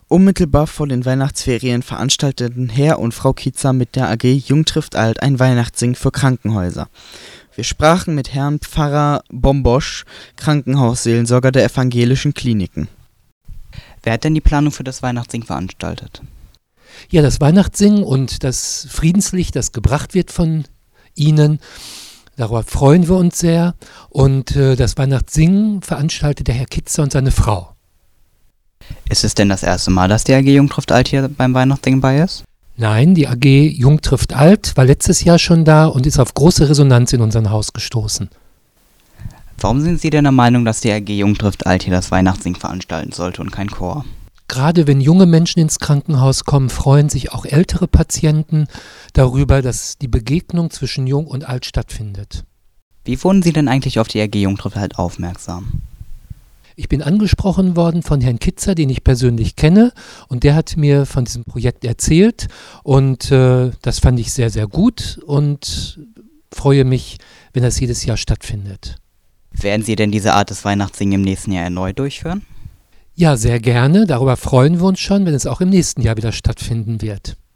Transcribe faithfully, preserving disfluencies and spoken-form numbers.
Unmittelbar vor den Weihnachtsferien veranstalteten Herr und Frau Kietzer mit der A G Jung trifft alt ein Weihnachtssingen für Krankenhäuser. Wir sprachen mit Herrn Pfarrer Bombosch, Krankenhausseelsorger der evangelischen Kliniken. Wer hat denn die Planung für das Weihnachtssingen veranstaltet? Ja, das Weihnachtssingen und das Friedenslicht, das gebracht wird von Ihnen, darüber freuen wir uns sehr. Und äh, das Weihnachtssingen veranstaltet der Herr Kietzer und seine Frau. Ist es denn das erste Mal, dass die A G Jung trifft alt hier beim Weihnachtssingen bei ist? Nein, die A G Jung trifft alt war letztes Jahr schon da und ist auf große Resonanz in unser Haus gestoßen. Warum sind Sie denn der Meinung, dass die A G Jung trifft alt hier das Weihnachtssingen veranstalten sollte und kein Chor? Gerade wenn junge Menschen ins Krankenhaus kommen, freuen sich auch ältere Patienten darüber, dass die Begegnung zwischen Jung und Alt stattfindet. Wie wurden Sie denn eigentlich auf die A G Jung trifft alt aufmerksam? Ich bin angesprochen worden von Herrn Kietzer, den ich persönlich kenne, und der hat mir von diesem Projekt erzählt und äh, das fand ich sehr, sehr gut und freue mich, wenn das jedes Jahr stattfindet. Werden Sie denn diese Art des Weihnachtssingen im nächsten Jahr erneut durchführen? Ja, sehr gerne. Darüber freuen wir uns schon, wenn es auch im nächsten Jahr wieder stattfinden wird.